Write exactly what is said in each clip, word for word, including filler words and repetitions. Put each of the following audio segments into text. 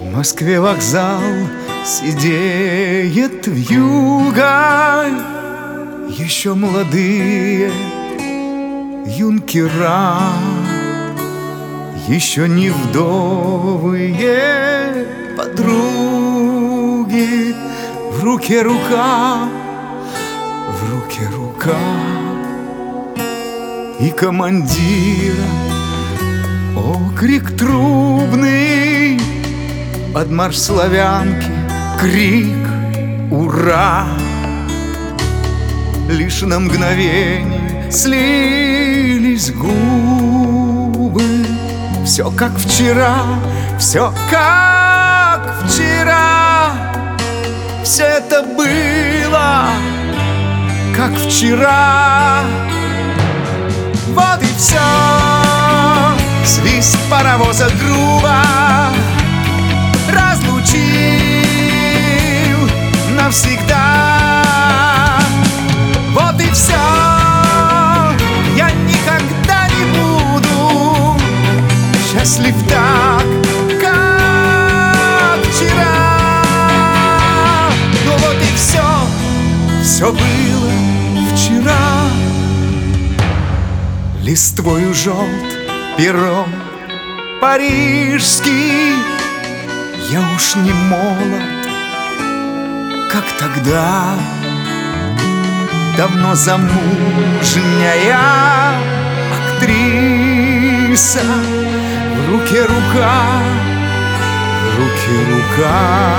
В Москве вокзал сидеет вьюга, еще молодые юнкера, еще не вдовые подруги. В руке рука, в руке рука, и командира окрик трубный, под марш славянки крик «Ура!». Лишь на мгновение слились губы. Все как вчера, все как вчера. Все это было как вчера. Вот и все. Свист паровоза грубо разлучил навсегда. Вот и все. Я никогда не буду счастлив так, как вчера. Ну вот и все. Все было вчера. Листвою желт пером парижский. Я уж не молод, как тогда. Давно замужняя актриса. В руке рука, в руке рука.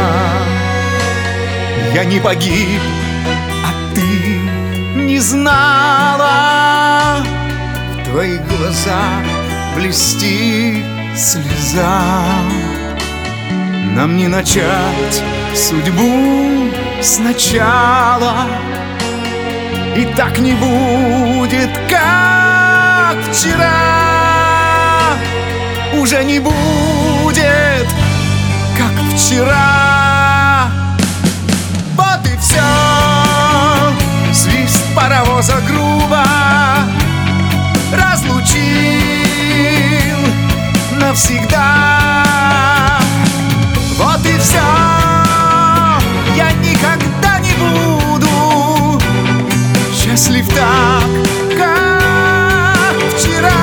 Я не погиб, а ты не знала. В твоих глазах блестит слеза. Нам не начать судьбу сначала, и так не будет, как вчера. Уже не будет, как вчера. Вот и все. Свист паровоза грубо разлучил навсегда. Вот и все. Я никогда не буду счастлив так, как вчера.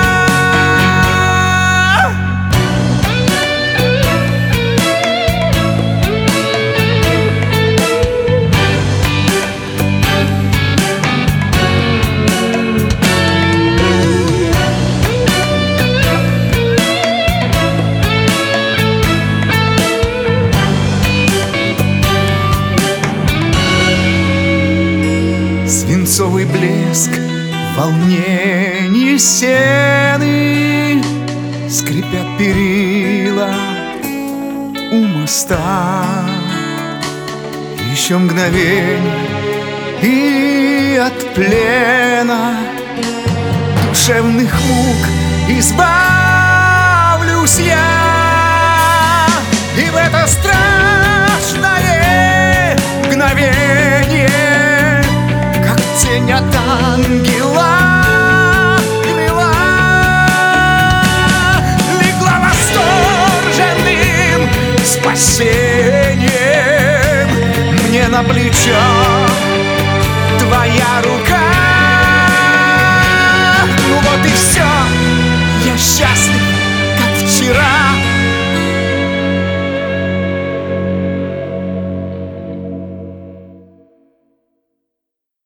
Свинцовый блеск, волнение сены, скрипят перила у моста. Еще мгновенье, и от плена душевных мук избавлюсь я. И в это страшное мгновение тень от ангела крыла легла восторженным спасением мне на плечо твоя рука. Ну вот и все. Я счастлив, как вчера.